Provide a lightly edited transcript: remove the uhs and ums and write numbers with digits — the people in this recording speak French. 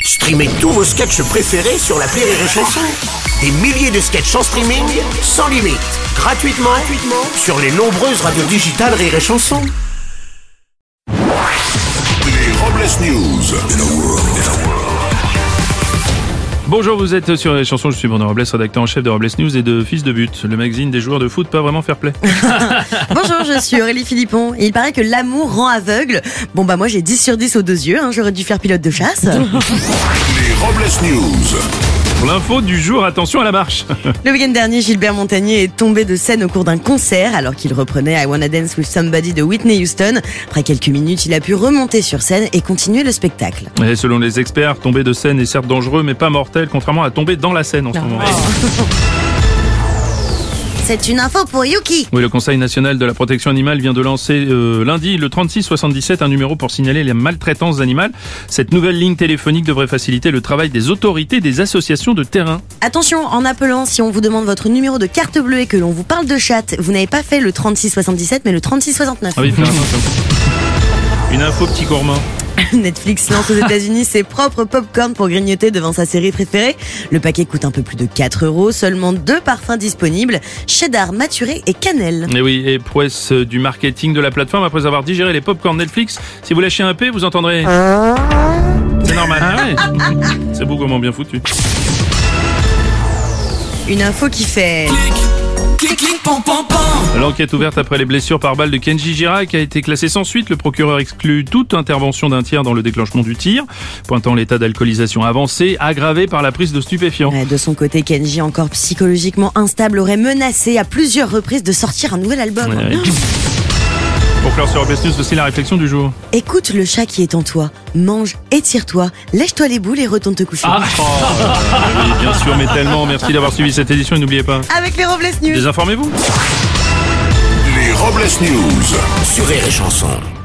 Streamez tous vos sketchs préférés sur l'appli Rire et Chanson. Des milliers de sketchs en streaming, sans limite, gratuitement sur les nombreuses radios digitales Rire et Chanson. Les Robles News. Bonjour, vous êtes sur les chansons, je suis Bruno Robles, rédacteur en chef de Robles News et de Fils de But, le magazine des joueurs de foot pas vraiment fair-play. Bonjour, je suis Aurélie Philippon et il paraît que l'amour rend aveugle. Bon bah moi j'ai 10 sur 10 aux 2 yeux, j'aurais dû faire pilote de chasse. Les Robles News. Pour l'info du jour, attention à la marche. Le week-end dernier, Gilbert Montagnier est tombé de scène au cours d'un concert alors qu'il reprenait I Wanna Dance With Somebody de Whitney Houston. Après quelques minutes, il a pu remonter sur scène et continuer le spectacle. Et selon les experts, tomber de scène est certes dangereux mais pas mortel, contrairement à tomber dans la scène en ce moment. C'est une info pour Yuki. Oui, le Conseil national de la protection animale vient de lancer lundi le 3677, un numéro pour signaler les maltraitances animales. Cette nouvelle ligne téléphonique devrait faciliter le travail des autorités des associations de terrain. Attention, en appelant, si on vous demande votre numéro de carte bleue et que l'on vous parle de chatte, vous n'avez pas fait le 3677 mais le 3669. Ah oui, une info petit gourmand. Netflix lance aux États-Unis ses propres popcorn pour grignoter devant sa série préférée. Le paquet coûte un peu plus de 4 €, seulement 2 parfums disponibles, cheddar maturé et cannelle. Et oui, et prouesse du marketing de la plateforme, après avoir digéré les popcorn Netflix, si vous lâchez un P, vous entendrez... C'est normal. Ah ouais. C'est beau comment bien foutu. Une info qui fait... L'enquête ouverte après les blessures par balle de Kenji Girac a été classée sans suite. Le procureur exclut toute intervention d'un tiers dans le déclenchement du tir, pointant l'état d'alcoolisation avancé, aggravé par la prise de stupéfiants. De son côté, Kenji, encore psychologiquement instable, aurait menacé à plusieurs reprises de sortir un nouvel album. Ouais. Pour clore sur Robles News, aussi la réflexion du jour. Écoute le chat qui est en toi, mange, étire-toi, lèche-toi les boules et retourne te coucher. Oui, bien sûr, mais tellement. Merci d'avoir suivi cette édition et n'oubliez pas, Avec les Robles News. désinformez-vous. Les Robles News. Sur Rire et Chanson.